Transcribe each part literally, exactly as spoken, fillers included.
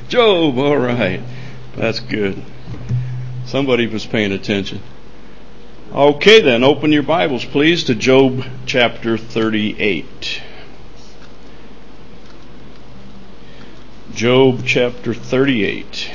Job, all right. That's good. Somebody was paying attention. Okay then, open your Bibles please to Job chapter thirty-eight. Job chapter thirty-eight.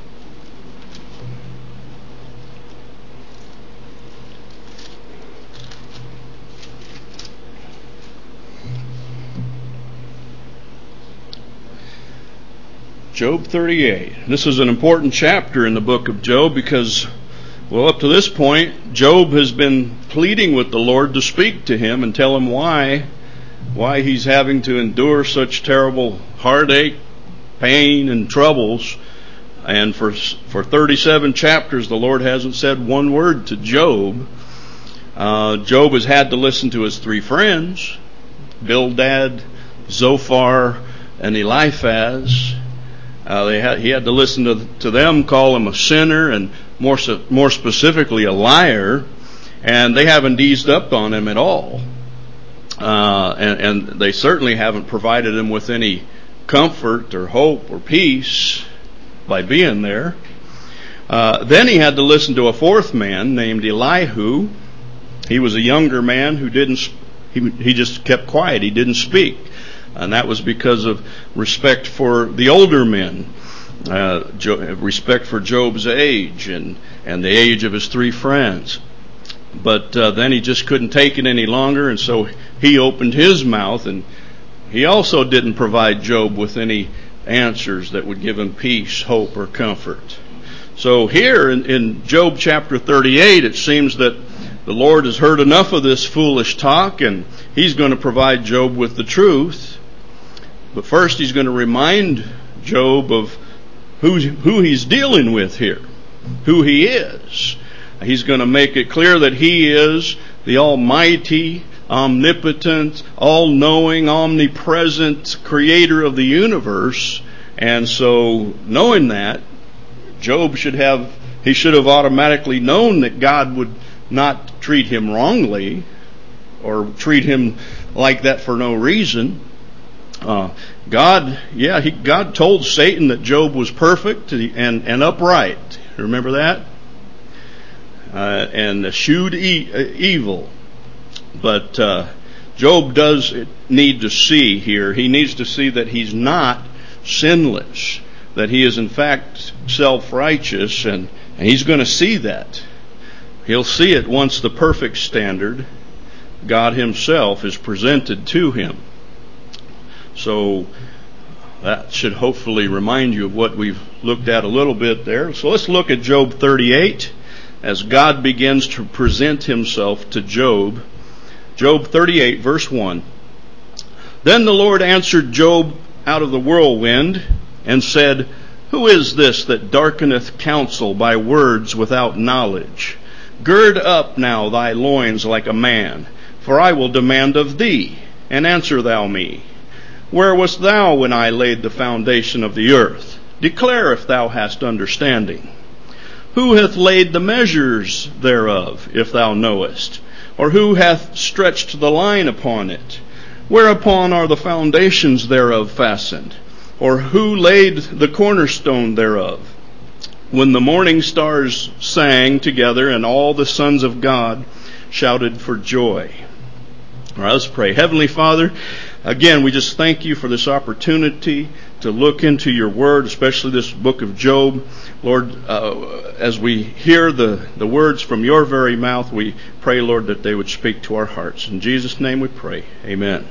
Job thirty-eight. This is an important chapter in the book of Job because, well, up to this point, Job has been pleading with the Lord to speak to him and tell him why, why he's having to endure such terrible heartache, pain, and troubles. And for for thirty-seven chapters, the Lord hasn't said one word to Job. Uh, Job has had to listen to his three friends, Bildad, Zophar, and Eliphaz. Uh, they had, he had to listen to, to them call him a sinner and more more specifically a liar, and they haven't eased up on him at all. Uh, and, and they certainly haven't provided him with any comfort or hope or peace by being there. Uh, then he had to listen to a fourth man named Elihu. He was a younger man who didn't, he, he just kept quiet. He didn't speak. And that was because of respect for the older men, uh, jo- respect for Job's age and, and the age of his three friends. But uh, then he just couldn't take it any longer, and so he opened his mouth, and he also didn't provide Job with any answers that would give him peace, hope, or comfort. So here in, in Job chapter thirty-eight, it seems that the Lord has heard enough of this foolish talk, and he's going to provide Job with the truth. But first he's going to remind Job of who, who he's dealing with here, who he is. He's going to make it clear that he is the almighty, omnipotent, all-knowing, omnipresent creator of the universe. And so knowing that, Job should have, he should have automatically known that God would not treat him wrongly or treat him like that for no reason. Uh, God, yeah, he, God told Satan that Job was perfect and, and upright. Remember that? Uh, and eschewed e- evil. But uh, Job does need to see here. He needs to see that he's not sinless, that he is in fact self-righteous, and, and he's going to see that. He'll see it once the perfect standard, God himself, is presented to him. So that should hopefully remind you of what we've looked at a little bit there. So let's look at Job thirty-eight as God begins to present himself to Job. Job thirty-eight, verse one. Then the Lord answered Job out of the whirlwind and said, Who is this that darkeneth counsel by words without knowledge? Gird up now thy loins like a man, for I will demand of thee, and answer thou me. Where wast thou when I laid the foundation of the earth? Declare if thou hast understanding. Who hath laid the measures thereof, if thou knowest? Or who hath stretched the line upon it? Whereupon are the foundations thereof fastened? Or who laid the cornerstone thereof? When the morning stars sang together, and all the sons of God shouted for joy. All right, let's pray. Heavenly Father, again, we just thank you for this opportunity to look into your word, especially this book of Job. Lord, uh, as we hear the, the words from your very mouth, we pray, Lord, that they would speak to our hearts. In Jesus' name we pray. Amen.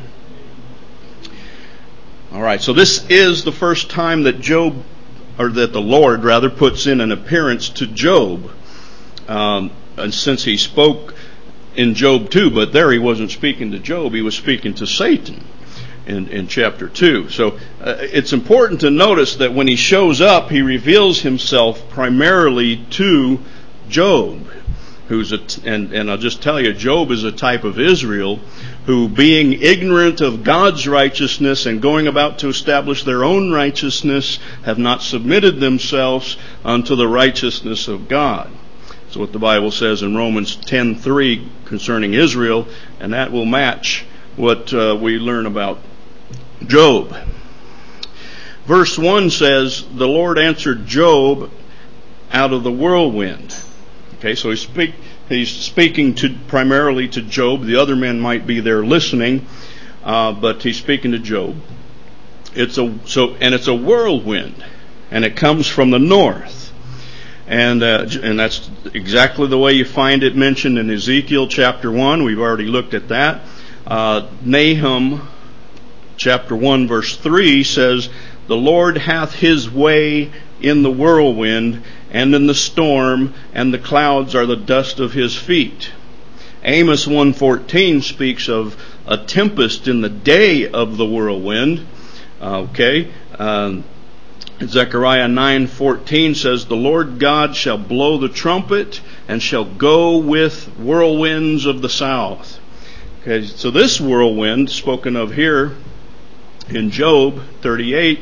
All right, so this is the first time that Job, or that the Lord, rather, puts in an appearance to Job. Um, and since he spoke in Job two, but there he wasn't speaking to Job, he was speaking to Satan in, in chapter two. So uh, it's important to notice that when he shows up, he reveals himself primarily to Job, who's a, and, and I'll just tell you, Job is a type of Israel who, being ignorant of God's righteousness and going about to establish their own righteousness, have not submitted themselves unto the righteousness of God. That's what the Bible says in Romans ten three concerning Israel, and that will match what uh, we learn about Job. Verse one says, the Lord answered Job out of the whirlwind. Okay, so he's, speak, he's speaking to primarily to Job. The other men might be there listening, uh, but he's speaking to Job. It's a so, and it's a whirlwind, and it comes from the north, and uh, and that's exactly the way you find it mentioned in Ezekiel chapter one. We've already looked at that. Uh, Nahum chapter one verse three says, "The Lord hath His way in the whirlwind and in the storm, and the clouds are the dust of His feet." Amos one fourteen speaks of a tempest in the day of the whirlwind. Okay. Um, Zechariah nine fourteen says, "The Lord God shall blow the trumpet and shall go with whirlwinds of the south." Okay, so this whirlwind spoken of here in Job thirty-eight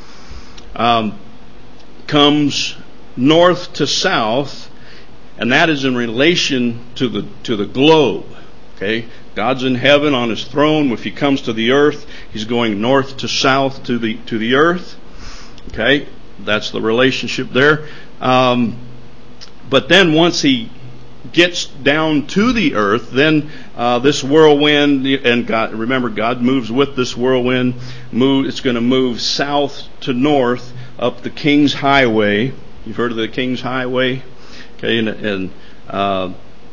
um, comes north to south, and that is in relation to the to the globe. Okay, God's in heaven on His throne. If He comes to the earth, He's going north to south to the to the earth. Okay, that's the relationship there. Um, but then once He gets down to the earth, then uh, this whirlwind, and God, remember, God moves with this whirlwind. Move, it's going to move south to north up the King's Highway. You've heard of the King's Highway? Okay, and and, uh,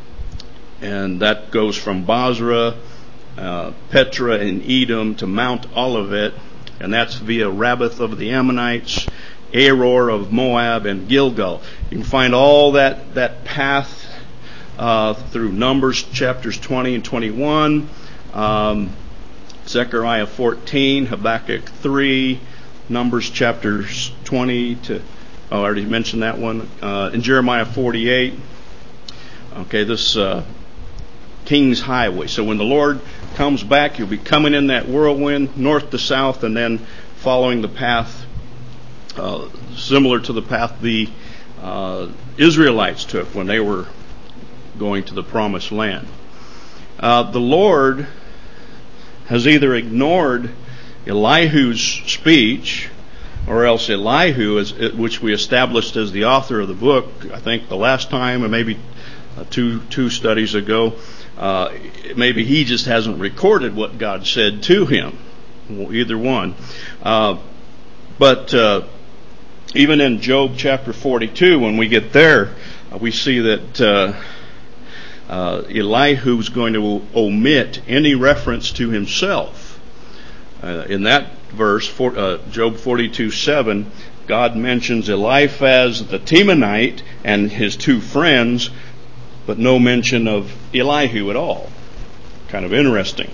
and that goes from Basra, uh, Petra, and Edom to Mount Olivet, and that's via Rabbath of the Ammonites, Aror of Moab, and Gilgal. You can find all that that path uh, through Numbers chapters twenty and twenty-one, um, Zechariah fourteen, Habakkuk three, Numbers chapters twenty to oh, I already mentioned that one. Uh, in Jeremiah forty-eight, okay, this uh, King's Highway. So when the Lord comes back, He'll be coming in that whirlwind, north to south, and then following the path uh, similar to the path the uh, Israelites took when they were going to the Promised Land. Uh, the Lord has either ignored Elihu's speech, or else Elihu, is, which we established as the author of the book, I think the last time, or maybe uh, two two studies ago, uh, maybe he just hasn't recorded what God said to him. Well, either one. Uh, but uh, even in Job chapter forty-two, when we get there, uh, we see that uh, uh, Elihu's going to omit any reference to himself. Uh, in that verse, for, uh, Job forty-two seven, God mentions Eliphaz the Temanite and his two friends, but no mention of Elihu at all. Kind of interesting.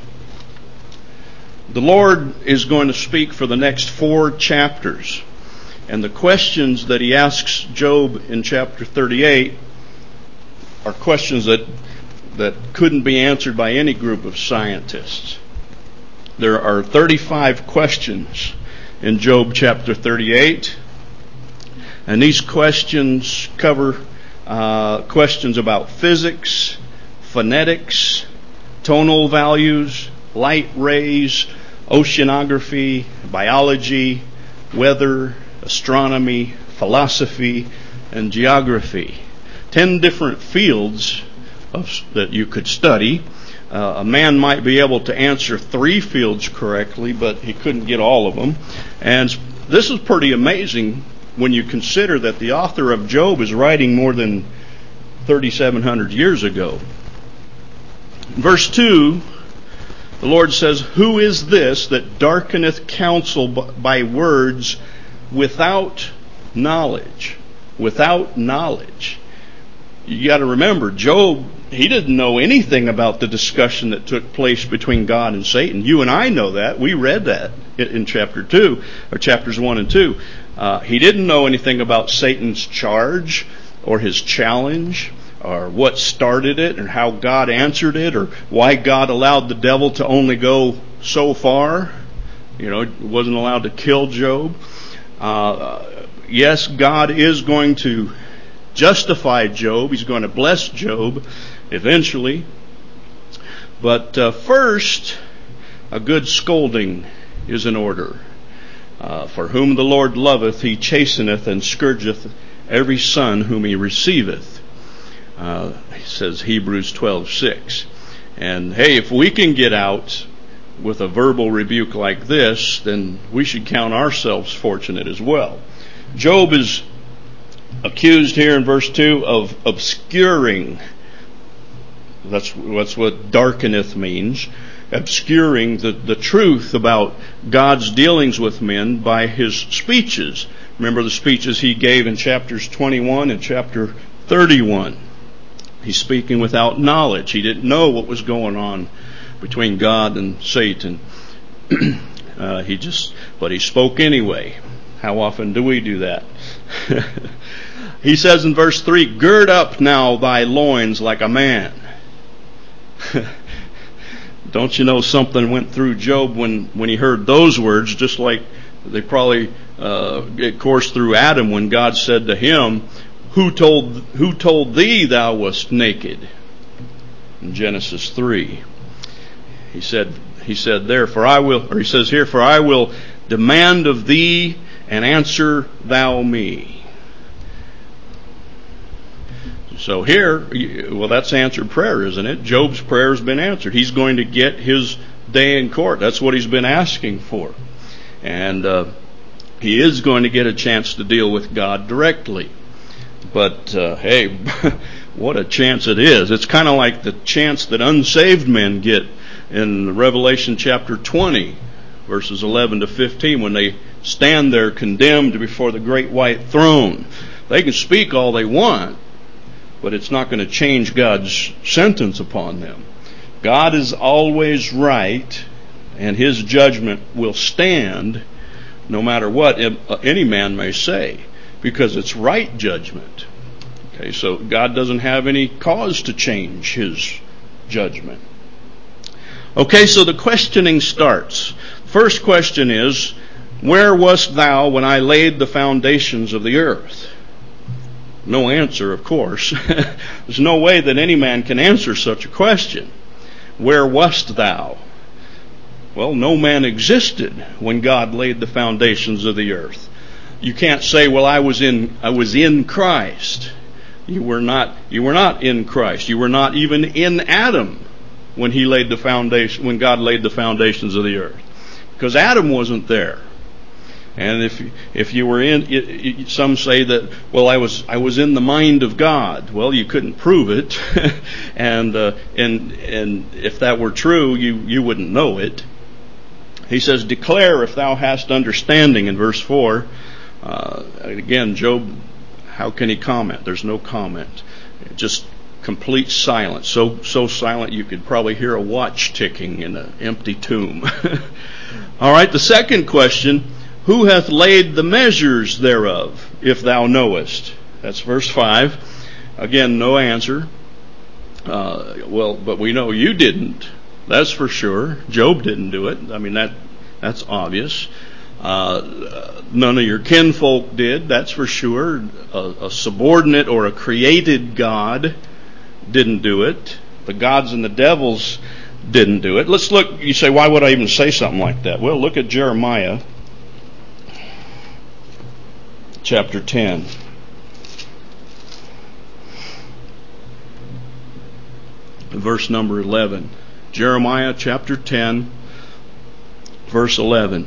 The Lord is going to speak for the next four chapters. And the questions that He asks Job in chapter thirty-eight are questions that, that couldn't be answered by any group of scientists. There are thirty-five questions in Job chapter thirty-eight. And these questions cover uh, questions about physics, phonetics, tonal values, light rays, oceanography, biology, weather, astronomy, philosophy, and geography. Ten different fields of, that you could study. Uh, a man might be able to answer three fields correctly, but he couldn't get all of them. And this is pretty amazing when you consider that the author of Job is writing more than thirty-seven hundred years ago. Verse two, the Lord says, "Who is this that darkeneth counsel by words without knowledge?" Without knowledge. You got to remember, Job, he didn't know anything about the discussion that took place between God and Satan. You and I know that. We read that in chapter two, or chapters one and two. Uh, he didn't know anything about Satan's charge or his challenge, or what started it, or how God answered it, or why God allowed the devil to only go so far. You know, wasn't allowed to kill Job. Uh, yes, God is going to justify Job. He's going to bless Job eventually. But uh, first, a good scolding is in order. Uh, for whom the Lord loveth, he chasteneth and scourgeth every son whom he receiveth. Uh, he says Hebrews twelve six. And hey, if we can get out with a verbal rebuke like this, then we should count ourselves fortunate as well. Job is accused here in verse two of obscuring. That's, that's what darkeneth means. Obscuring the, the truth about God's dealings with men by his speeches. Remember the speeches he gave in chapters twenty-one and chapter thirty-one. He's speaking without knowledge. He didn't know what was going on between God and Satan. uh, he just, but he spoke anyway. How often do we do that? He says in verse three, gird up now thy loins like a man. Don't you know something went through Job when, when he heard those words, just like they probably uh, it coursed through Adam when God said to him, Who told who told thee thou wast naked? In Genesis three. He said he said there, for I will or he says here, for I will demand of thee and answer thou me. So here, well, that's answered prayer, isn't it? Job's prayer has been answered. He's going to get his day in court. That's what he's been asking for. And uh, he is going to get a chance to deal with God directly. But, uh, hey, what a chance it is. It's kind of like the chance that unsaved men get in Revelation chapter twenty, verses eleven to fifteen, when they stand there condemned before the great white throne. They can speak all they want, but it's not going to change God's sentence upon them. God is always right, and his judgment will stand no matter what any man may say, because it's right judgment. Okay, so God doesn't have any cause to change his judgment. Okay, so the questioning starts. First question is, where wast thou when I laid the foundations of the earth? No answer, of course. There's no way that any man can answer such a question. Where wast thou? Well, no man existed when God laid the foundations of the earth. You can't say, well, I was in I was in Christ. You were not you were not in Christ. You were not even in Adam when he laid the foundation when God laid the foundations of the earth. Because Adam wasn't there. And if if you were in, it, it, some say that, well, I was I was in the mind of God. Well, you couldn't prove it, and uh, and and if that were true, you you wouldn't know it. He says, "Declare if thou hast understanding." In verse four, uh, again, Job, how can he comment? There's no comment, just complete silence. So so silent you could probably hear a watch ticking in an empty tomb. All right, the second question. Who hath laid the measures thereof, if thou knowest? That's verse five. Again, no answer. Uh, well, but we know you didn't. That's for sure. Job didn't do it. I mean, that that's obvious. Uh, none of your kinfolk did. That's for sure. A, a subordinate or a created God didn't do it. The gods and the devils didn't do it. Let's look. You say, why would I even say something like that? Well, look at Jeremiah. Chapter ten. Verse number eleven. Jeremiah chapter ten, verse eleven.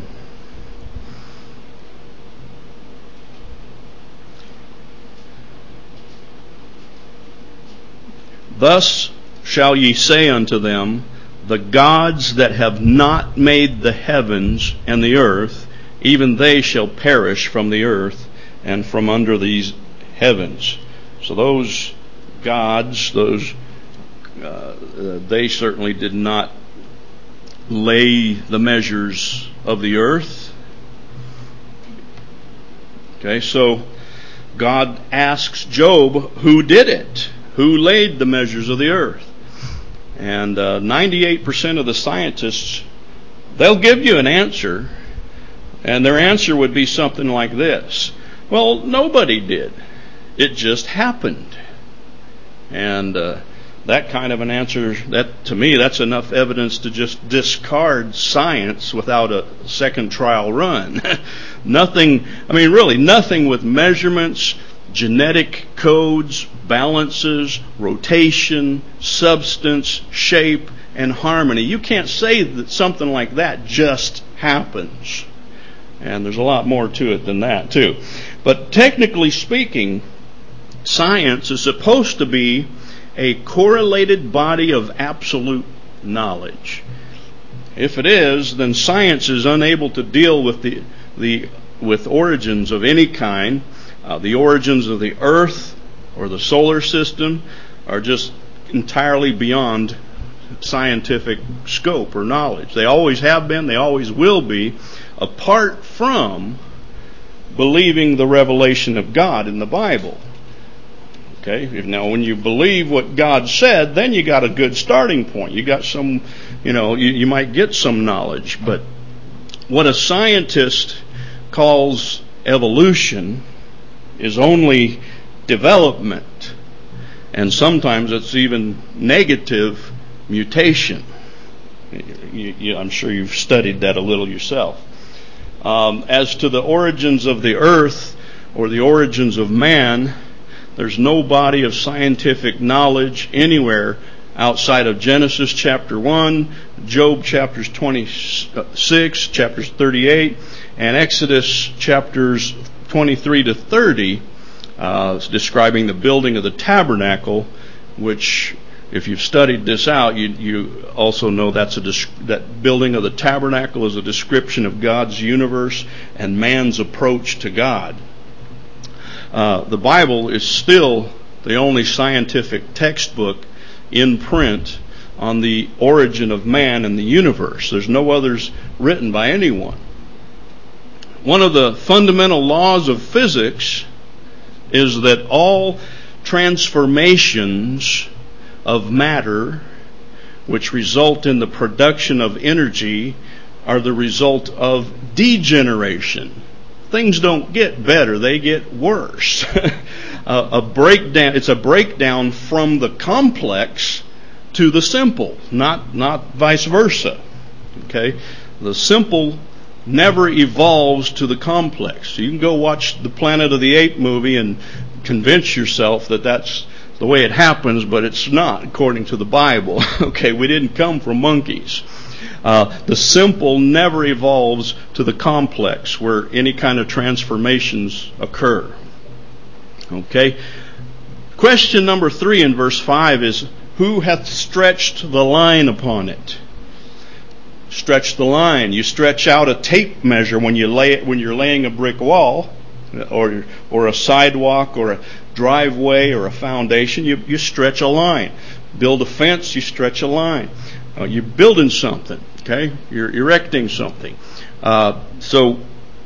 Thus shall ye say unto them, the gods that have not made the heavens and the earth, even they shall perish from the earth and from under these heavens. So those gods, those uh, they certainly did not lay the measures of the earth. Okay, so God asks Job, who did it? Who laid the measures of the earth? And uh, ninety-eight percent of the scientists, they'll give you an answer, and their answer would be something like this. Well, nobody did. It just happened. And uh, that kind of an answer, that to me, that's enough evidence to just discard science without a second trial run. Nothing, I mean, really, nothing with measurements, genetic codes, balances, rotation, substance, shape, and harmony. You can't say that something like that just happens. And there's a lot more to it than that, too. But technically speaking, science is supposed to be a correlated body of absolute knowledge. If it is, then science is unable to deal with the the with origins of any kind. Uh, the origins of the Earth or the solar system are just entirely beyond scientific scope or knowledge. They always have been, they always will be, apart from believing the revelation of God in the Bible. Okay, now when you believe what God said, then you got a good starting point. You got some, you know, you, you might get some knowledge. But what a scientist calls evolution is only development. And sometimes it's even negative mutation. You, you, I'm sure you've studied that a little yourself. Um, as to the origins of the earth or the origins of man, there's no body of scientific knowledge anywhere outside of Genesis chapter one, Job chapters twenty-six, chapters thirty-eight, and Exodus chapters twenty-three to thirty, uh, describing the building of the tabernacle, which, if you've studied this out, you, you also know that's a that building of the tabernacle is a description of God's universe and man's approach to God. Uh, the Bible is still the only scientific textbook in print on the origin of man and the universe. There's no others written by anyone. One of the fundamental laws of physics is that all transformations of matter which result in the production of energy are the result of degeneration. Things don't get better, they get worse. a, a breakdown, it's a breakdown from the complex to the simple, not not vice versa. Okay? The simple never evolves to the complex. You can go watch the Planet of the Apes movie and convince yourself that that's the way it happens, but it's not according to the Bible. Okay, we didn't come from monkeys. Uh, the simple never evolves to the complex where any kind of transformations occur. Okay? Question number three in verse five is, who hath stretched the line upon it? Stretch the line. You stretch out a tape measure when you lay it, when you're laying a brick wall, or or a sidewalk, or a driveway, or a foundation. You you stretch a line. Build a fence. You stretch a line. Uh, you're building something. Okay, you're erecting something. Uh, so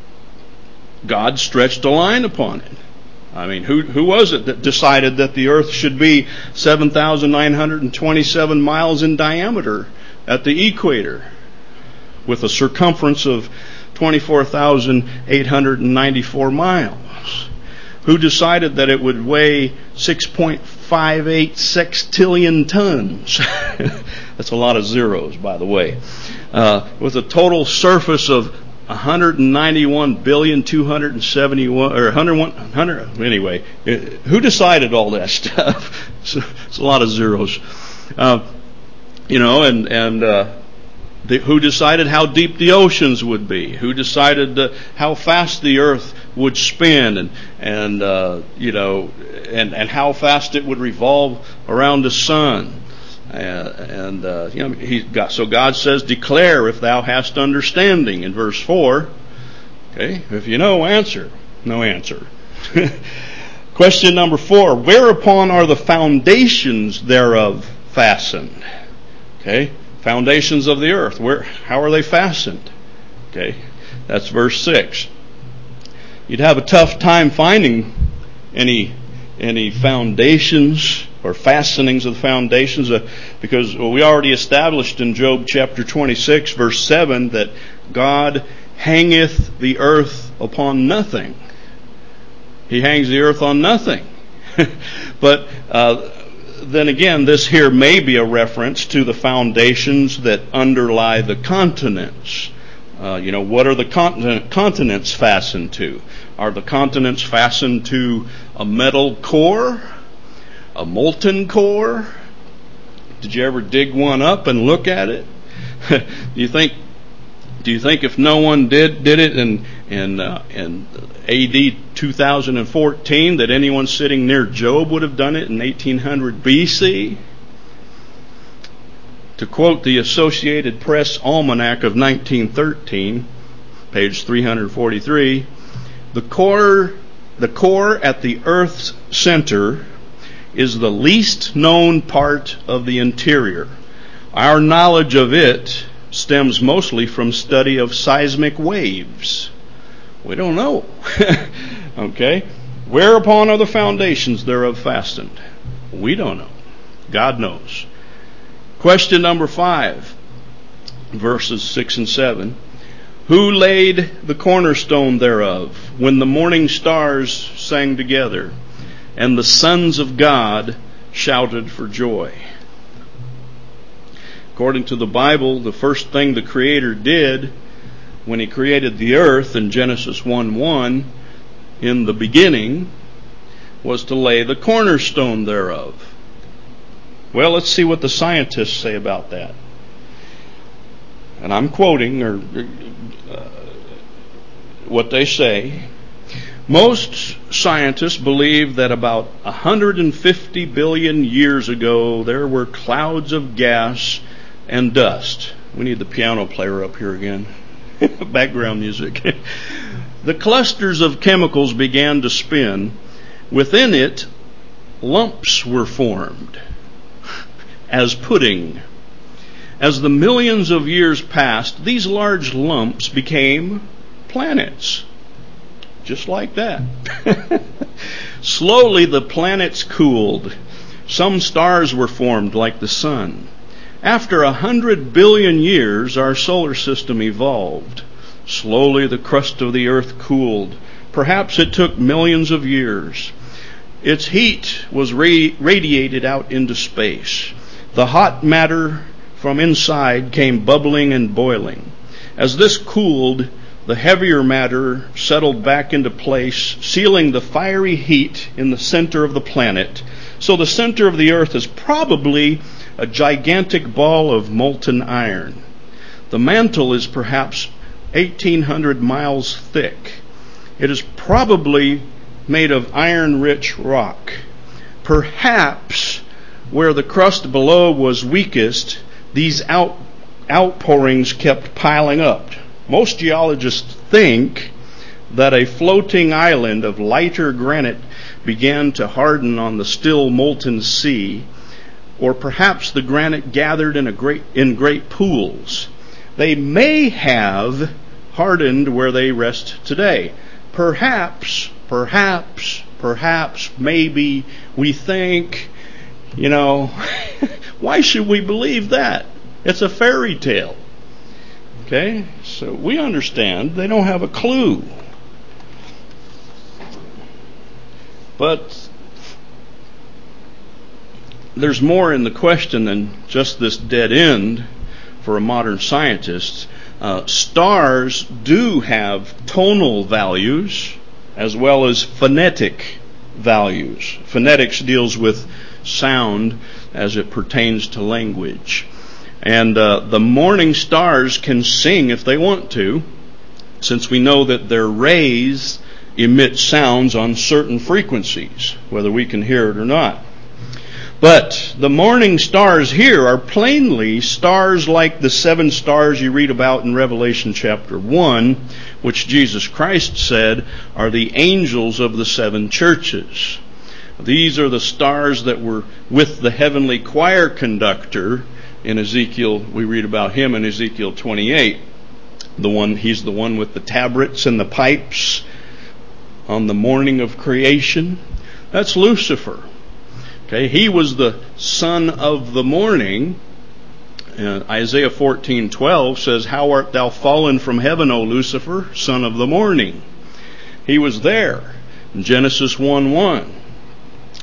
God stretched a line upon it. I mean, who who was it that decided that the earth should be seven thousand nine hundred twenty-seven miles in diameter at the equator, with a circumference of twenty-four thousand eight hundred ninety-four miles? Who decided that it would weigh six point five eight sextillion tons? That's a lot of zeros, by the way. Uh, with a total surface of one hundred ninety-one billion two hundred seventy-one or one hundred one hundred. Anyway, it, who decided all that stuff? It's, it's a lot of zeros. Uh, you know, and and. Uh, The, who decided how deep the oceans would be? Who decided uh, how fast the earth would spin, and and uh, you know, and and how fast it would revolve around the sun? Uh, and uh, you know, he got so God says, "Declare if thou hast understanding." In verse four, okay, if you know, answer. No answer. Question number four: whereupon are the foundations thereof fastened? Okay. Foundations of the earth. Where? How are they fastened? Okay, that's verse six. You'd have a tough time finding any any foundations or fastenings of the foundations, uh, because well, we already established in Job chapter twenty-six, verse seven, that God hangeth the earth upon nothing. He hangs the earth on nothing. But uh, then again, this here may be a reference to the foundations that underlie the continents. Uh, you know, what are the continent, continents fastened to? Are the continents fastened to a metal core? A molten core? Did you ever dig one up and look at it? do you think? Do you think if no one did did it in in uh, in A D two thousand fourteen that anyone sitting near Job would have done it in eighteen hundred B C? To quote the Associated Press Almanac of nineteen thirteen, page three hundred forty-three, the core the core at the Earth's center is the least known part of the interior. Our knowledge of it stems mostly from study of seismic waves. We don't know. Okay? Whereupon are the foundations thereof fastened? We don't know. God knows. Question number five, verses six and seven. Who laid the cornerstone thereof when the morning stars sang together and the sons of God shouted for joy? According to the Bible, the first thing the Creator did when He created the earth in Genesis one one, in the beginning, was to lay the cornerstone thereof. Well, let's see what the scientists say about that. And I'm quoting or uh, what they say. Most scientists believe that about one hundred fifty billion years ago there were clouds of gas and dust. We need the piano player up here again. Background music. The clusters of chemicals began to spin. Within it, lumps were formed as pudding. As the millions of years passed, these large lumps became planets. Just like that. Slowly the planets cooled. Some stars were formed like the sun. After a hundred billion years, our solar system evolved. Slowly the crust of the earth cooled. Perhaps it took millions of years. Its heat was ra- radiated out into space. The hot matter from inside came bubbling and boiling. As this cooled, the heavier matter settled back into place, sealing the fiery heat in the center of the planet. So the center of the earth is probably a gigantic ball of molten iron. The mantle is perhaps eighteen hundred miles thick. It is probably made of iron-rich rock. Perhaps where the crust below was weakest, these out, outpourings kept piling up. Most geologists think that a floating island of lighter granite began to harden on the still molten sea, or perhaps the granite gathered in a great in great pools. They may have hardened where they rest today. Perhaps, perhaps, perhaps, maybe, we think, you know, why should we believe that? It's a fairy tale. Okay? So we understand they don't have a clue. But there's more in the question than just this dead end for a modern scientist. Uh, stars do have tonal values as well as phonetic values. Phonetics deals with sound as it pertains to language. And uh, the morning stars can sing if they want to, since we know that their rays emit sounds on certain frequencies, whether we can hear it or not. But the morning stars here are plainly stars like the seven stars you read about in Revelation chapter one, which Jesus Christ said are the angels of the seven churches. These are the stars that were with the heavenly choir conductor in Ezekiel. We read about him in Ezekiel twenty-eight. The one, he's the one with the tabrets and the pipes on the morning of creation. That's Lucifer. Okay, he was the son of the morning. Uh, Isaiah fourteen twelve says, "How art thou fallen from heaven, O Lucifer, son of the morning?" He was there in Genesis one one.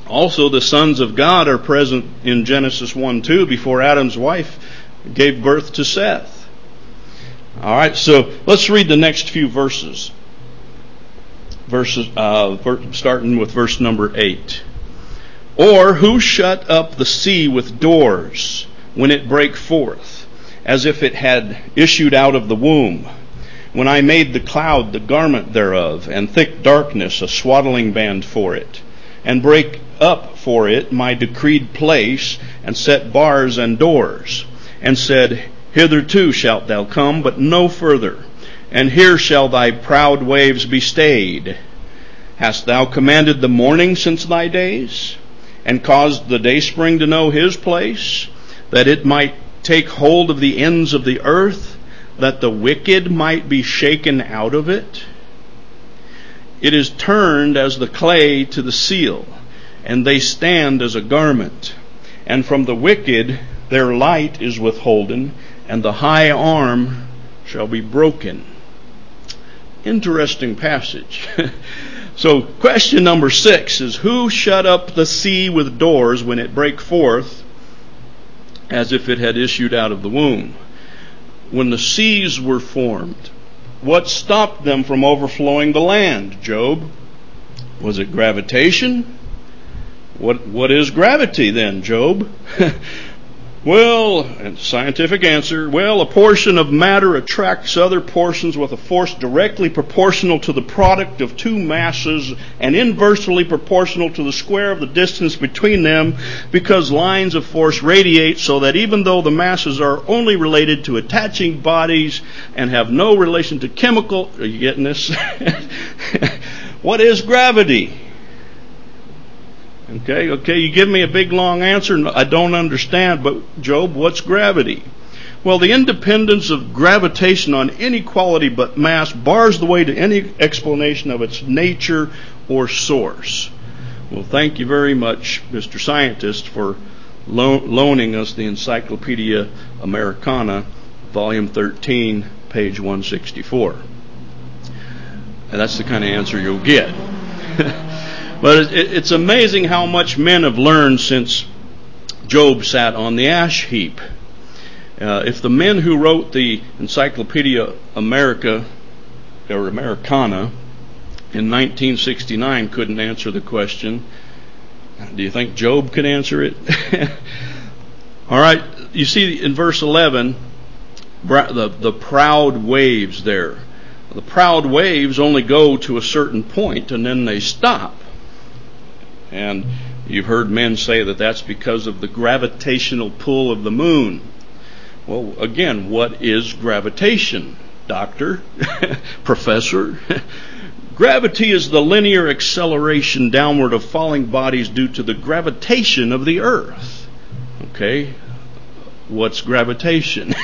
Also, the sons of God are present in Genesis one two before Adam's wife gave birth to Seth. All right, so let's read the next few verses. Verses, uh, starting with verse number eight. Or who shut up the sea with doors when it brake forth, as if it had issued out of the womb? When I made the cloud the garment thereof, and thick darkness a swaddling band for it, and brake up for it my decreed place, and set bars and doors, and said, Hitherto shalt thou come, but no further, and here shall thy proud waves be stayed. Hast thou commanded the morning since thy days, and caused the dayspring to know his place, that it might take hold of the ends of the earth, that the wicked might be shaken out of it? It is turned as the clay to the seal, and they stand as a garment. And from the wicked their light is withholden, and the high arm shall be broken. Interesting passage. So question number six is, who shut up the sea with doors when it brake forth, as if it had issued out of the womb? When the seas were formed, what stopped them from overflowing the land, Job? Was it gravitation? What what is gravity then, Job? Well, and scientific answer, well, a portion of matter attracts other portions with a force directly proportional to the product of two masses and inversely proportional to the square of the distance between them, because lines of force radiate, so that even though the masses are only related to attaching bodies and have no relation to chemical... Are you getting this? What is gravity? Okay, okay, you give me a big long answer, I don't understand, but Job, what's gravity? Well, the independence of gravitation on any quality but mass bars the way to any explanation of its nature or source. Well, thank you very much, Mister Scientist, for lo- loaning us the Encyclopedia Americana, volume thirteen, page one sixty-four. And that's the kind of answer you'll get. But it's amazing how much men have learned since Job sat on the ash heap. Uh, if the men who wrote the Encyclopedia America or Americana in nineteen sixty-nine couldn't answer the question, do you think Job could answer it? All right, you see in verse eleven, the, the proud waves there. The proud waves only go to a certain point and then they stop. And you've heard men say that that's because of the gravitational pull of the moon. Well, again, what is gravitation, doctor, professor? Gravity is the linear acceleration downward of falling bodies due to the gravitation of the earth. Okay, what's gravitation?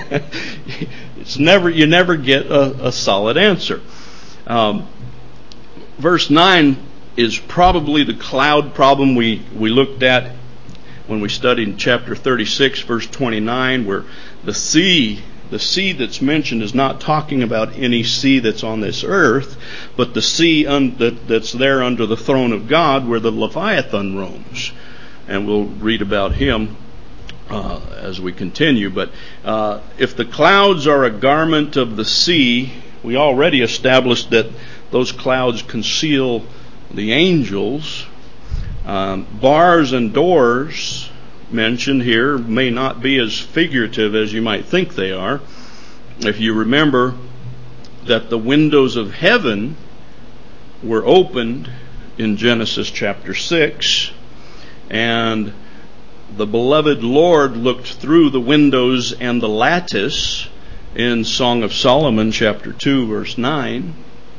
It's never you never get a, a solid answer. Um, verse nine is probably the cloud problem we, we looked at when we studied chapter thirty-six, verse twenty-nine, where the sea, the sea that's mentioned is not talking about any sea that's on this earth, but the sea un, that, that's there under the throne of God, where the Leviathan roams. And we'll read about him uh, as we continue. But uh, if the clouds are a garment of the sea, we already established that those clouds conceal the angels. Um, bars and doors mentioned here may not be as figurative as you might think they are. If you remember that the windows of heaven were opened in Genesis chapter six, and the beloved Lord looked through the windows and the lattice in Song of Solomon chapter two, verse nine.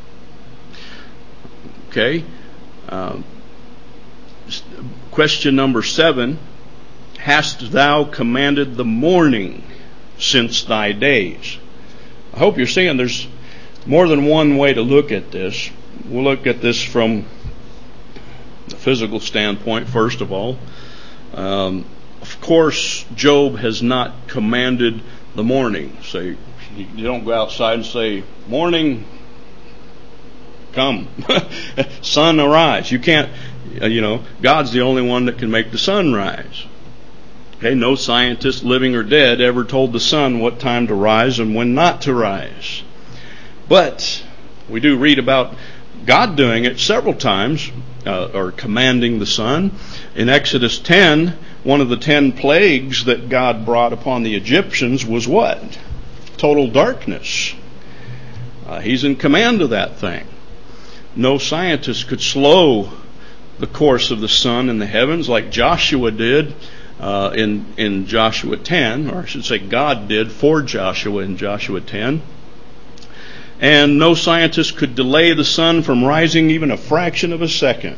Okay. Uh, question number seven. Hast thou commanded the morning since thy days? I hope you're seeing there's more than one way to look at this. We'll look at this from the physical standpoint, first of all. Um, of course, Job has not commanded the morning. Say, you don't go outside and say, morning, come, sun, arise. You can't, You know, God's the only one that can make the sun rise. Okay, no scientist, living or dead, ever told the sun what time to rise and when not to rise. But we do read about God doing it several times, uh, or commanding the sun. In Exodus ten, one of the ten plagues that God brought upon the Egyptians was what? Total darkness. Uh, he's in command of that thing. No scientist could slow the course of the sun in the heavens like Joshua did uh, in, in Joshua ten, or I should say God did for Joshua in Joshua ten. And no scientist could delay the sun from rising even a fraction of a second.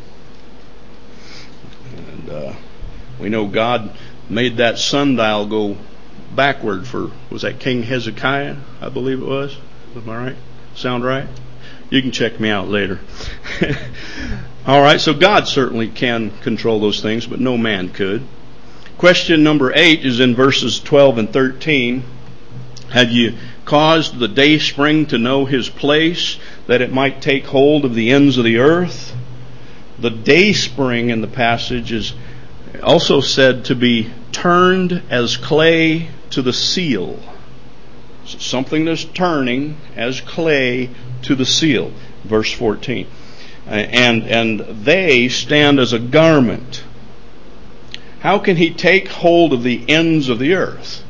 And uh, we know God made that sundial go backward for, was that King Hezekiah, I believe it was? Am I right? Sound right? You can check me out later. All right, so God certainly can control those things, but no man could. Question number eight is in verses twelve and thirteen. Have you caused the day spring to know his place, that it might take hold of the ends of the earth? The day spring in the passage is also said to be turned as clay to the seal. So something that's turning as clay to the seal. Verse fourteen. And, and they stand as a garment. How can he take hold of the ends of the earth?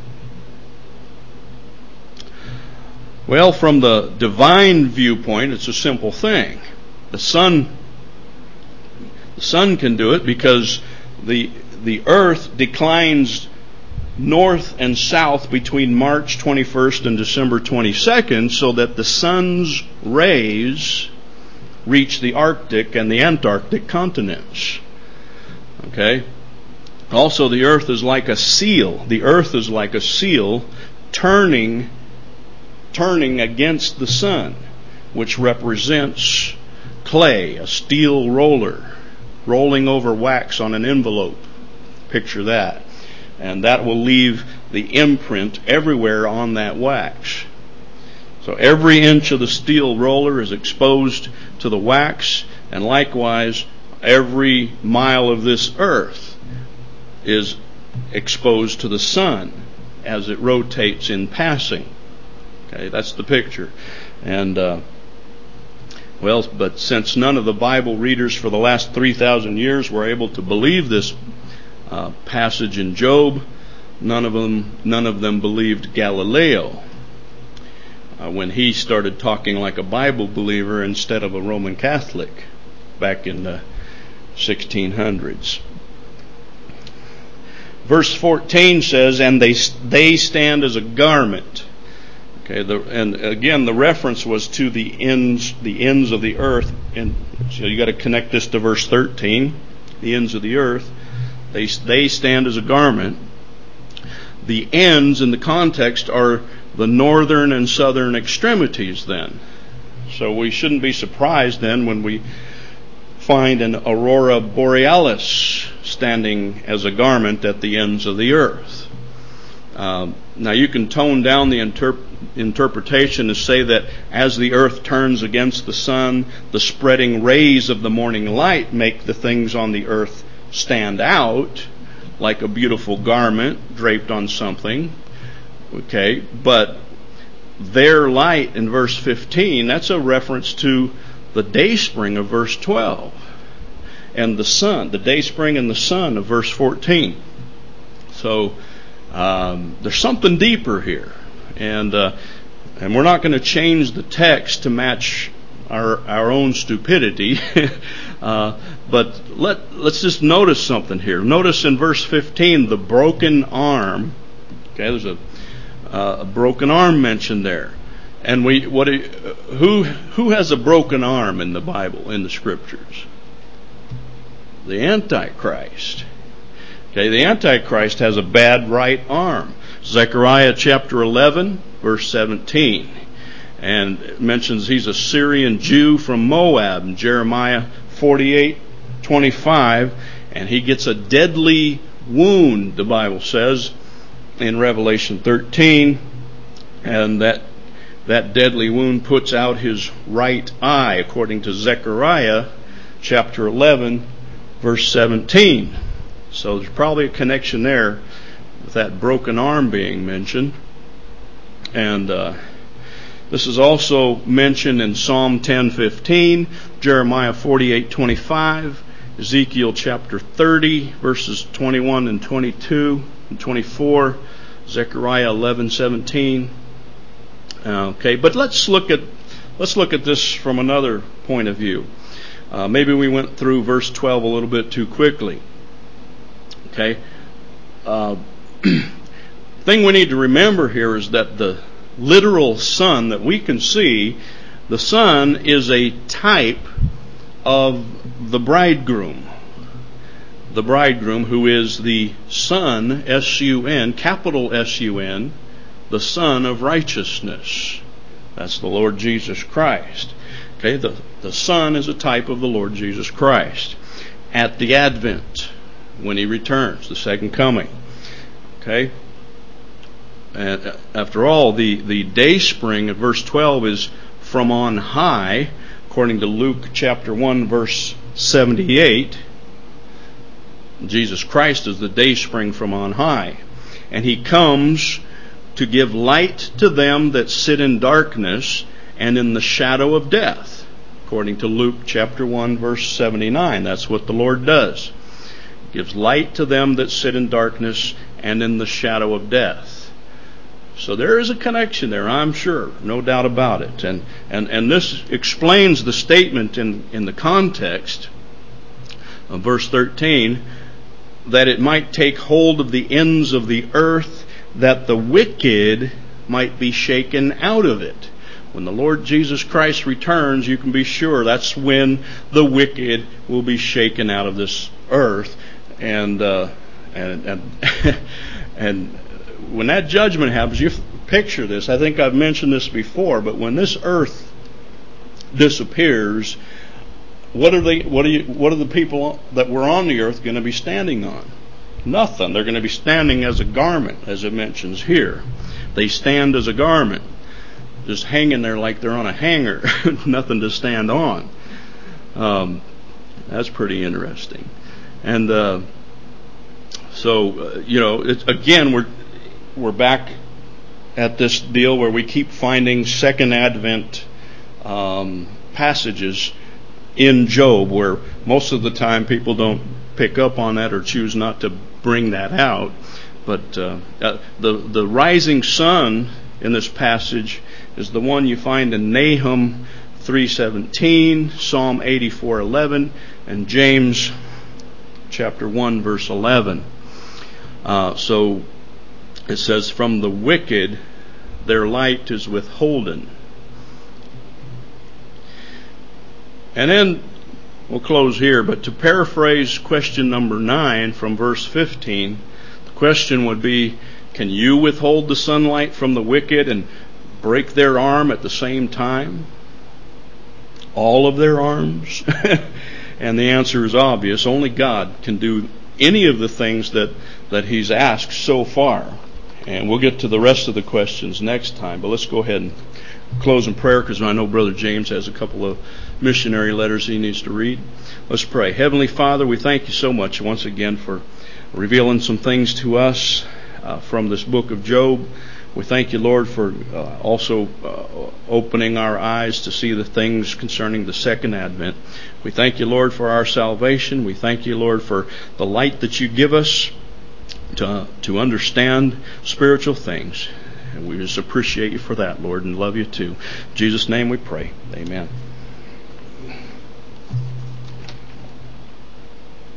Well, from the divine viewpoint, it's a simple thing. The sun, the sun can do it because the the earth declines north and south between March twenty-first and December twenty-second, so that the sun's rays reach the Arctic and the Antarctic continents. Okay? Also, the earth is like a seal. The earth is like a seal turning turning against the sun, which represents clay, a steel roller, rolling over wax on an envelope. Picture that. And that will leave the imprint everywhere on that wax. So every inch of the steel roller is exposed to the wax, and likewise, every mile of this earth is exposed to the sun as it rotates in passing. Okay, that's the picture. And, uh, well, but since none of the Bible readers for the last three thousand years were able to believe this uh, passage in Job, none of them, none of them believed Galileo uh, when he started talking like a Bible believer instead of a Roman Catholic back in the sixteen hundreds. Verse fourteen says, and they they stand as a garment. Okay, the, and again, the reference was to the ends, the ends of the earth, and so you got to connect this to verse thirteen. The ends of the earth, they they stand as a garment. The ends in the context are the northern and southern extremities. Then, so we shouldn't be surprised then when we find an aurora borealis standing as a garment at the ends of the earth. Um, now you can tone down the interp- interpretation to say that as the earth turns against the sun, the spreading rays of the morning light make the things on the earth stand out like a beautiful garment draped on something. Okay, but their light in verse fifteen, that's a reference to the dayspring of verse twelve, and the sun, the dayspring and the sun of verse fourteen. So Um, there's something deeper here, and uh, and we're not going to change the text to match our our own stupidity. uh, but let let's just notice something here. Notice in verse fifteen the broken arm. Okay, there's a uh, a broken arm mentioned there, and we what who who has a broken arm in the Bible, in the Scriptures? The Antichrist. Okay, the Antichrist has a bad right arm. Zechariah chapter eleven, verse seventeen. And it mentions he's a Syrian Jew from Moab. In Jeremiah forty-eight twenty-five. And he gets a deadly wound, the Bible says, in Revelation thirteen. And that, that deadly wound puts out his right eye. According to Zechariah chapter eleven, verse seventeen. So there's probably a connection there with that broken arm being mentioned. And uh, this is also mentioned in Psalm ten fifteen, Jeremiah forty-eight twenty-five, Ezekiel chapter thirty, verses twenty-one and twenty-two and twenty-four, Zechariah eleven seventeen. Okay, but let's look at let's look at this from another point of view. Uh, maybe we went through verse twelve a little bit too quickly. Okay. Uh, thing we need to remember here is that the literal sun that we can see, the sun is a type of the bridegroom. The bridegroom, who is the Son, S U N, capital S U N, the Son of righteousness. That's the Lord Jesus Christ. Okay, the, the Son is a type of the Lord Jesus Christ at the Advent, when He returns, the second coming. Okay? And after all, the, the day spring of verse twelve is from on high, according to Luke chapter one, verse seventy-eight. Jesus Christ is the day spring from on high. And He comes to give light to them that sit in darkness and in the shadow of death, according to Luke chapter one, verse seventy-nine. That's what the Lord does. He gives light to them that sit in darkness and in the shadow of death. So there is a connection there, I'm sure, no doubt about it. And and, and this explains the statement in, in the context of verse thirteen, that it might take hold of the ends of the earth, that the wicked might be shaken out of it. When the Lord Jesus Christ returns, you can be sure that's when the wicked will be shaken out of this earth. And uh, and and and when that judgment happens, you picture this. I think I've mentioned this before, but when this earth disappears, what are they? What are you? What are the people that were on the earth going to be standing on? Nothing. They're going to be standing as a garment, as it mentions here. They stand as a garment, just hanging there like they're on a hanger, nothing to stand on. Um, that's pretty interesting. And uh, so, uh, you know, it's, again, we're we're back at this deal where we keep finding Second Advent um, passages in Job, where most of the time people don't pick up on that or choose not to bring that out. But uh, uh, the the rising sun in this passage is the one you find in Nahum three seventeen, Psalm eighty-four eleven, and James chapter one verse eleven. Uh, so it says, "From the wicked their light is withholden." And then we'll close here, but to paraphrase question number nine from verse fifteen, the question would be, can you withhold the sunlight from the wicked and break their arm at the same time? All of their arms? And the answer is obvious. Only God can do any of the things that, that He's asked so far. And we'll get to the rest of the questions next time, but let's go ahead and close in prayer, because I know Brother James has a couple of missionary letters he needs to read. Let's pray. Heavenly Father, we thank you so much once again for revealing some things to us uh, from this book of Job. We thank you, Lord, for uh, also uh, opening our eyes to see the things concerning the second advent. We thank you, Lord, for our salvation. We thank you, Lord, for the light that you give us to, to understand spiritual things. And we just appreciate you for that, Lord, and love you too. In Jesus' name we pray. Amen.